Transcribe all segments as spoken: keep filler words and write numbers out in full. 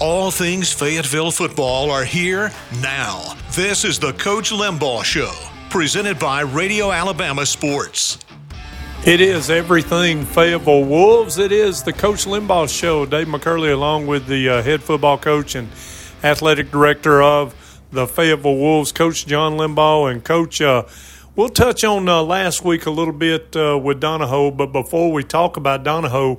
All things Fayetteville football are here now. This is the Coach Limbaugh Show, presented by Radio Alabama Sports. It is everything Fayetteville Wolves. It is the Coach Limbaugh Show. Dave McCurley along with the uh, head football coach and athletic director of the Fayetteville Wolves, Coach John Limbaugh. And, Coach, uh, we'll touch on uh, last week a little bit uh, with Donahoe, but before we talk about Donahoe,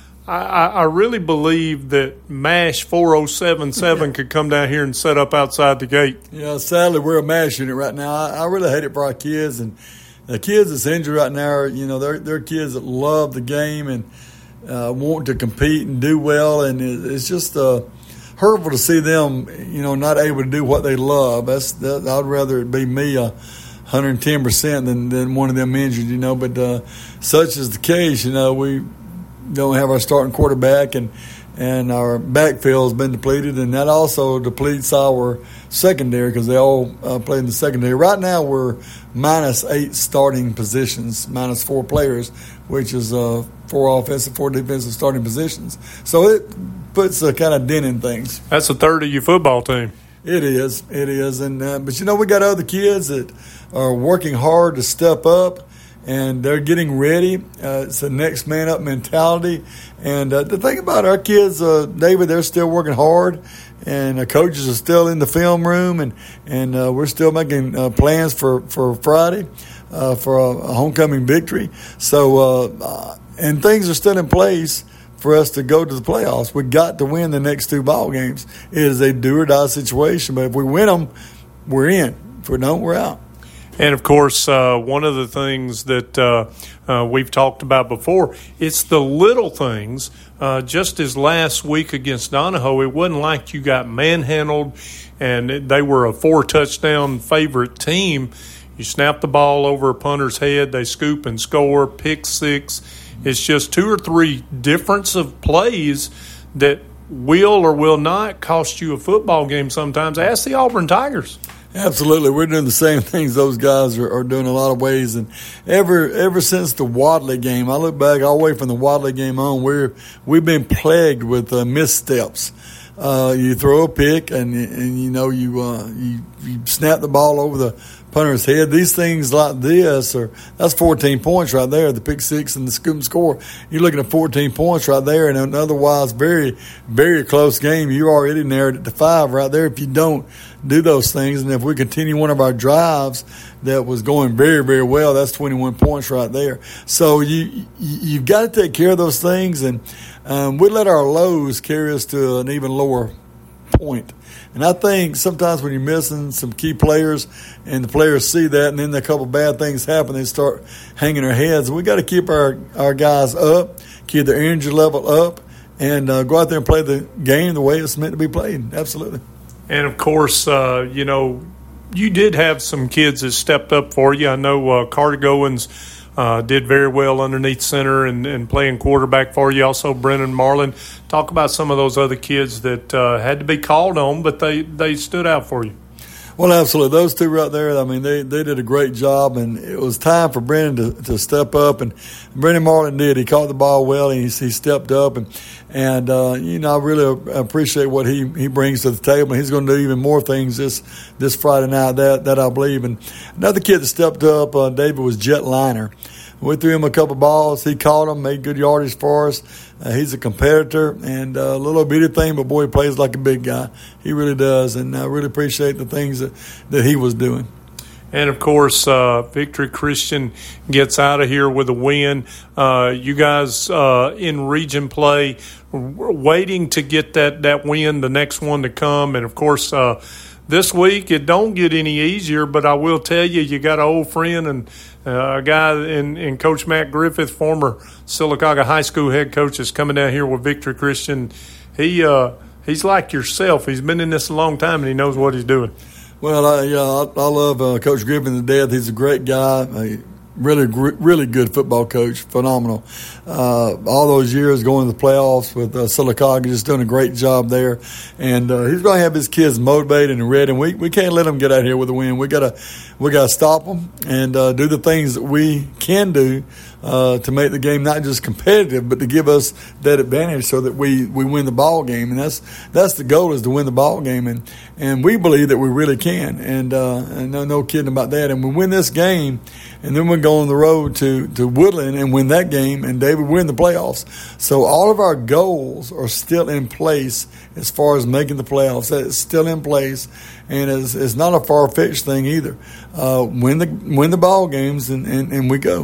I, I really believe that MASH four oh seven seven could come down here and set up outside the gate. Yeah, sadly, we're a MASH unit right now. I, I really hate it for our kids. And the kids that's injured right now, are, you know, they're, they're kids that love the game and uh, want to compete and do well. And it, it's just uh, hurtful to see them, you know, not able to do what they love. That's that, I'd rather it be me a uh, one hundred ten percent than, than one of them injured, you know. But uh, such is the case, you know, we – don't have our starting quarterback, and and our backfield has been depleted, and that also depletes our secondary because they all uh, play in the secondary. Right now we're minus eight starting positions, minus four players, which is uh, four offensive, four defensive starting positions. So it puts a kind of dent in things. That's a third of your football team. It is, it is, and uh, but you know we got other kids that are working hard to step up. And they're getting ready. Uh, it's a next man up mentality. And uh, the thing about our kids, uh, David, they're still working hard, and uh, coaches are still in the film room, and and uh, we're still making uh, plans for for Friday uh, for a, a homecoming victory. So uh, uh, and things are still in place for us to go to the playoffs. We got to win the next two ball games. It is a do or die situation, but if we win them, we're in. If we don't, we're out. And, of course, uh, one of the things that uh, uh, we've talked about before, it's the little things. Uh, just as last week against Donahoe, it wasn't like you got manhandled and they were a four-touchdown favorite team. You snap the ball over a punter's head, they scoop and score, pick six. It's just two or three difference of plays that will or will not cost you a football game sometimes. Ask the Auburn Tigers. Absolutely. We're doing the same things those guys are, are doing in a lot of ways. And ever ever since the Wadley game, I look back all the way from the Wadley game on, we're, we've been plagued with uh, missteps. Uh, you throw a pick and, and you know, you, uh, you, you snap the ball over the punter's head. These things like this are that's fourteen points right there, the pick six and the scoop and score. You're looking at fourteen points right there in an otherwise very, very close game. You already narrowed it to five right there if you don't do those things. And if we continue one of our drives that was going very, very well, that's twenty-one points right there. So you, you've got to take care of those things, and um, we let our lows carry us to an even lower point. And I think sometimes when you're missing some key players and the players see that and then a couple bad things happen, they start hanging their heads. We got to keep our, our guys up, keep their energy level up, and uh, go out there and play the game the way it's meant to be played. Absolutely. And, of course, uh, you know, you did have some kids that stepped up for you. I know uh, Carter Goins uh, did very well underneath center and, and playing quarterback for you. Also, Brennan Marlin. Talk about some of those other kids that uh, had to be called on, but they, they stood out for you. Well, absolutely. Those two right there, I mean, they, they did a great job, and it was time for Brennan to, to step up, and Brennan Marlin did. He caught the ball well, and he, he stepped up, and, and uh, you know, I really appreciate what he, he brings to the table. He's going to do even more things this this Friday night, that, that I believe. And another kid that stepped up, uh, David, was Jet Liner. We threw him a couple balls. He caught them, made good yardage for us. Uh, he's a competitor and uh, a little obedient thing, but, boy, he plays like a big guy. He really does, and I really appreciate the things that, that he was doing. And, of course, uh, Victory Christian gets out of here with a win. Uh, you guys uh, in region play waiting to get that, that win, the next one to come. And, of course, uh, this week it don't get any easier, but I will tell you, you got an old friend and uh, a guy in, in Coach Matt Griffith, former Sylacauga High School head coach, is coming down here with Victory Christian. He uh, he's like yourself. He's been in this a long time, and he knows what he's doing. Well, I, yeah, I, I love uh, Coach Griffin to death. He's a great guy, a really, really good football coach, phenomenal. Uh, all those years going to the playoffs with uh, Sylacauga, just doing a great job there. And uh, he's going to have his kids motivated and ready. And we, we can't let them get out here with a win. We gotta we gotta stop them and uh, do the things that we can do uh, to make the game not just competitive, but to give us that advantage so that we, we win the ball game. And that's that's the goal, is to win the ball game. And, and we believe that we really can. And, uh, and no, no kidding about that. And we win this game, and then we go on the road to, to Woodland and win that game, and David, we're in the playoffs. So all of our goals are still in place as far as making the playoffs. It's still in place, and it's, it's not a far-fetched thing either. Uh, win the win the ball games, and, and, and we go.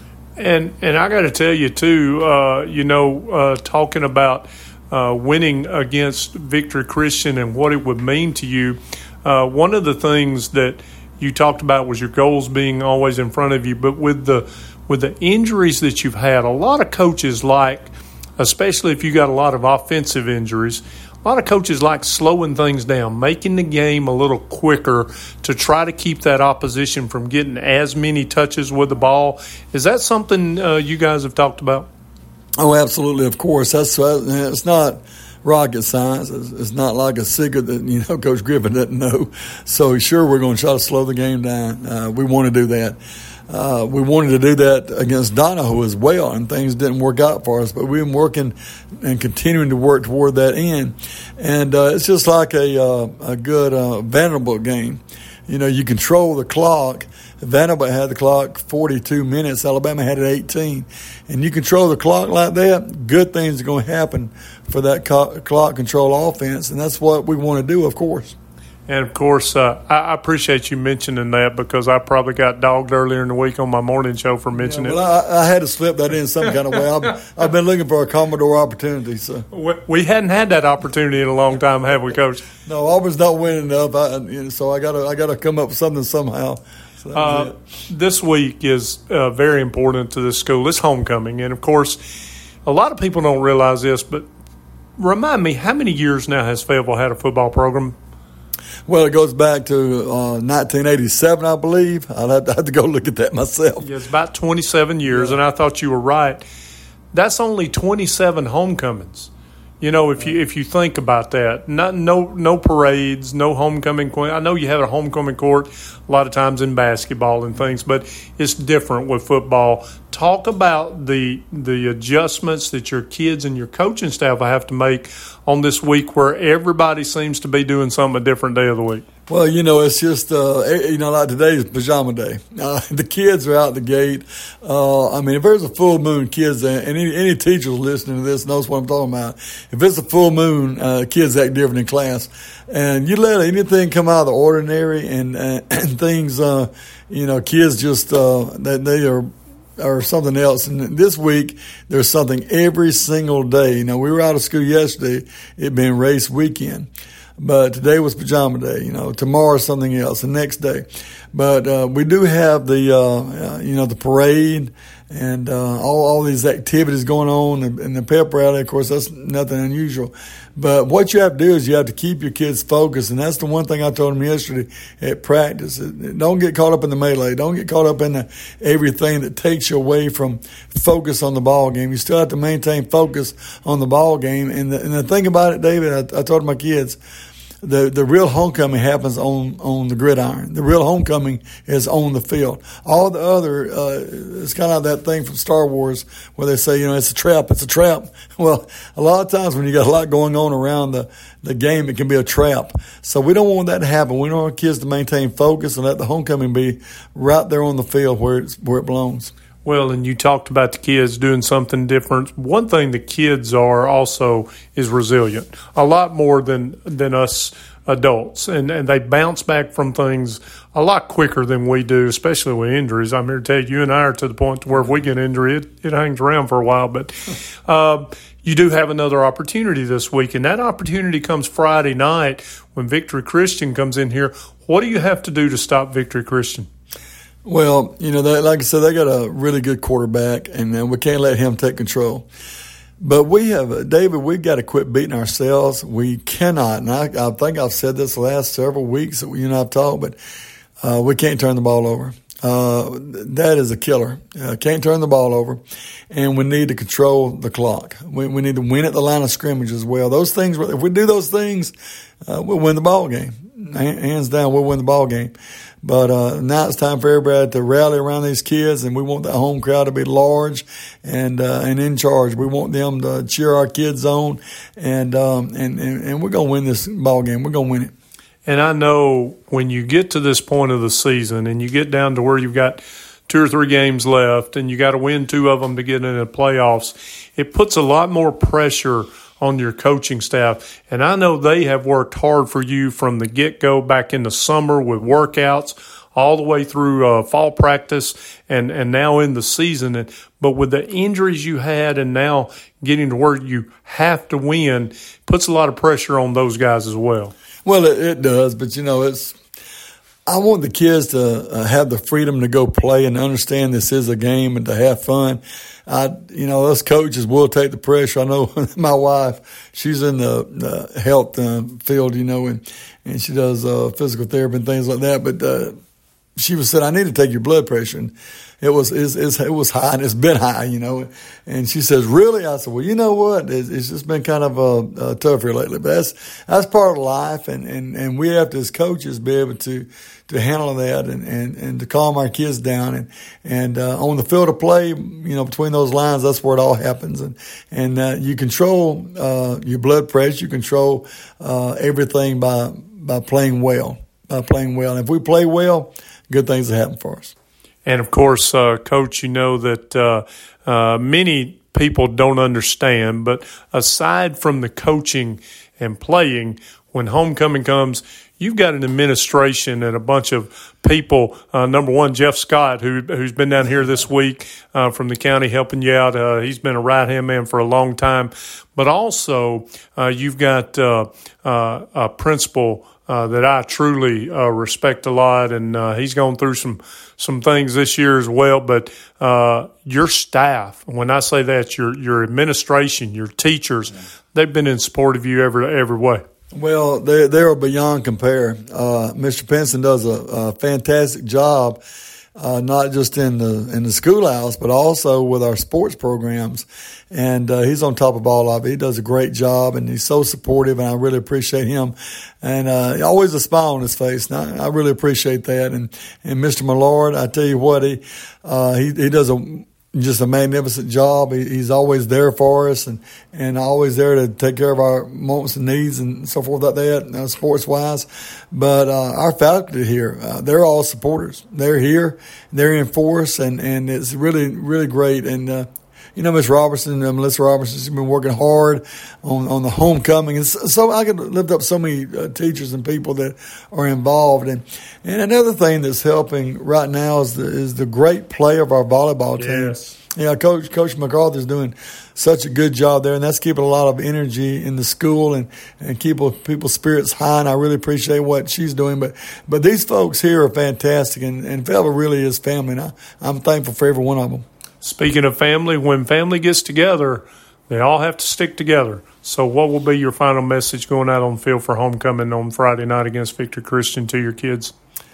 And and I got to tell you too, uh, you know, uh, talking about uh, winning against Victory Christian and what it would mean to you. Uh, one of the things that you talked about was your goals being always in front of you, but with the with the injuries that you've had, a lot of coaches like, especially if you got a lot of offensive injuries, a lot of coaches like slowing things down, making the game a little quicker to try to keep that opposition from getting as many touches with the ball. Is that something uh, you guys have talked about? Oh, absolutely, of course. That's it's not rocket science. It's, it's not like a secret that, you know, Coach Griffin doesn't know. So, sure, we're going to try to slow the game down. Uh, we want to do that. Uh, we wanted to do that against Donahoe as well, and things didn't work out for us. But we've been working and continuing to work toward that end. And uh, it's just like a uh, a good uh, Vanderbilt game. You know, you control the clock. Vanderbilt had the clock forty-two minutes. Alabama had it eighteen. And you control the clock like that, good things are going to happen for that co- clock control offense. And that's what we want to do, of course. And, of course, uh, I appreciate you mentioning that, because I probably got dogged earlier in the week on my morning show for mentioning yeah, well, it. I, I had to slip that in some kind of way. I've, I've been looking for a Commodore opportunity. So we, we hadn't had that opportunity in a long time, have we, Coach? No, Auburn's not winning enough, I, you know, so I got to I got to come up with something somehow. So uh, this week is uh, very important to this school. It's homecoming, and, of course, a lot of people don't realize this, but remind me, how many years now has Fayetteville had a football program? Well, it goes back to uh, nineteen eighty-seven, I believe. I'd have to, have to go look at that myself. Yeah, it's about twenty-seven years, yeah. And I thought you were right. That's only twenty-seven homecomings. You know, if you if you think about that, not no no parades, no homecoming. I know you have a homecoming court a lot of times in basketball and things, but it's different with football. Talk about the the adjustments that your kids and your coaching staff will have to make on this week, where everybody seems to be doing something a different day of the week. Well, you know, it's just, uh, you know, like today is pajama day. Uh, the kids are out the gate. Uh, I mean, if there's a full moon, kids, and any, any teachers listening to this knows what I'm talking about. If it's a full moon, uh, kids act different in class. And you let anything come out of the ordinary, and, uh, and things, uh, you know, kids just, uh, they, they are, or something else. And this week, there's something every single day. You know, we were out of school yesterday, it being race weekend. But today was pajama day, you know, tomorrow something else, the next day. But uh, we do have the, uh, uh, you know, the parade and uh, all, all these activities going on, and, and the pep rally. Of course, that's nothing unusual. But what you have to do is you have to keep your kids focused, and that's the one thing I told them yesterday at practice. Don't get caught up in the melee. Don't get caught up in the, everything that takes you away from focus on the ball game. You still have to maintain focus on the ball game. And the, and the thing about it, David, I, I told my kids, The the real homecoming happens on, on the gridiron. The real homecoming is on the field. All the other, uh, it's kind of that thing from Star Wars where they say, you know, it's a trap, it's a trap. Well, a lot of times when you got a lot going on around the, the game, it can be a trap. So we don't want that to happen. We want our kids to maintain focus and let the homecoming be right there on the field where it's, where it belongs. Well, and you talked about the kids doing something different. One thing the kids are also is resilient, a lot more than than us adults, and, and they bounce back from things a lot quicker than we do, especially with injuries. I'm here to tell you, you and I are to the point to where if we get injury, it, it hangs around for a while. But uh, you do have another opportunity this week, and that opportunity comes Friday night when Victory Christian comes in here. What do you have to do to stop Victory Christian? Well, you know, they, like I said, they got a really good quarterback, and uh, we can't let him take control. But we have, uh, David, we've got to quit beating ourselves. We cannot, and I, I think I've said this the last several weeks that you and I have talked, but uh, we can't turn the ball over. Uh, that is a killer. Uh, can't turn the ball over, and we need to control the clock. We, we need to win at the line of scrimmage as well. Those things, if we do those things, uh, we'll win the ball game. hands down, we'll win the ball game. But uh, now it's time for everybody to rally around these kids, and we want that home crowd to be large and uh, and in charge. We want them to cheer our kids on, and um, and, and and we're gonna win this ball game. We're gonna win it. And I know when you get to this point of the season and you get down to where you've got two or three games left and you got to win two of them to get into the playoffs, it puts a lot more pressure on your coaching staff. And I know they have worked hard for you from the get-go back in the summer with workouts all the way through uh, fall practice and, and now in the season. And, but with the injuries you had and now getting to where you have to win, puts a lot of pressure on those guys as well. Well, it, it does, but, you know, it's I want the kids to uh, have the freedom to go play and understand this is a game and to have fun. I, you know, us coaches will take the pressure. I know my wife, she's in the, the health uh, field, you know, and, and she does uh, physical therapy and things like that. But uh, she was said, I need to take your blood pressure. And it was it's, it's, it was high, and it's been high, you know. And she says, really? I said, well, you know what? It's, it's just been kind of uh, uh, tough here lately. But that's that's part of life, and, and, and we have to, as coaches, be able to to handle that and, and, and to calm our kids down. And and uh, on the field of play, you know, between those lines, that's where it all happens. And and uh, you control uh, your blood pressure. You control uh, everything by by playing well, by playing well. And if we play well, good things will happen for us. And, of course, uh, Coach, you know that uh, uh, many people don't understand, but aside from the coaching and playing, when homecoming comes, you've got an administration and a bunch of people. Uh, number one, Jeff Scott, who, who's been down here this week uh, from the county helping you out. Uh, he's been a right-hand man for a long time. But also uh, you've got uh, uh, a principal Uh, that I truly uh, respect a lot, and uh, he's gone through some some things this year as well. But uh, your staff, when I say that, your your administration, your teachers, yeah. they've been in support of you every every way. Well, they they are beyond compare. Uh, Mister Pinson does a, a fantastic job, uh, not just in the in the schoolhouse, but also with our sports programs. And uh, he's on top of all of it. He does a great job, and he's so supportive, and I really appreciate him. And uh, always a smile on his face, and I, I really appreciate that. And and Mister Millard, I tell you what, he uh, he he does a just a magnificent job. He, he's always there for us, and and always there to take care of our wants and needs and so forth like that, uh, sports wise. But uh, our faculty here, uh, they're all supporters. They're here, they're in force, and and it's really really great. And uh, You know, Miss Robertson, uh, Melissa Robertson, she's been working hard on, on the homecoming. And so, so I could lift up so many uh, teachers and people that are involved. And and another thing that's helping right now is the, is the great play of our volleyball team. Yes. Yeah, Coach Coach MacArthur's doing such a good job there, and that's keeping a lot of energy in the school and, and keeping people's spirits high, and I really appreciate what she's doing. But but these folks here are fantastic, and, and Fayetteville really is family, and I, I'm thankful for every one of them. Speaking of family, when family gets together, they all have to stick together. So what will be your final message going out on the field for homecoming on Friday night against Victory Christian to your kids?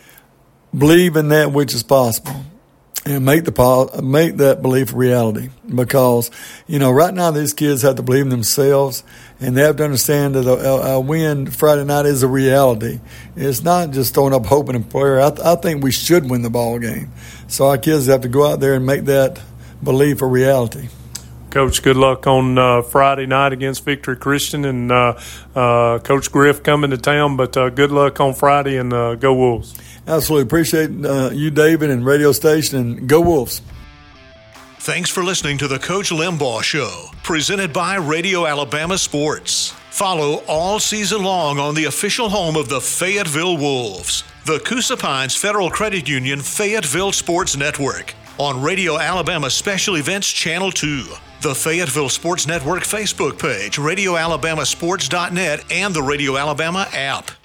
Believe in that which is possible and make the make that belief a reality, because, you know, right now these kids have to believe in themselves, and they have to understand that a, a win Friday night is a reality. It's not just throwing up hope in a player. I, th- I think we should win the ball game. So our kids have to go out there and make that belief a reality. Coach, good luck on uh, Friday night against Victory Christian, and uh, uh, Coach Griff coming to town, but uh, good luck on Friday, and uh, go Wolves. Absolutely. Appreciate uh, you, David, and radio station, and go Wolves. Thanks for listening to the Coach Limbaugh Show, presented by Radio Alabama Sports. Follow all season long on the official home of the Fayetteville Wolves, the Coosa Pines Federal Credit Union Fayetteville Sports Network, on Radio Alabama Special Events Channel two, the Fayetteville Sports Network Facebook page, radio alabama sports dot net, and the Radio Alabama app.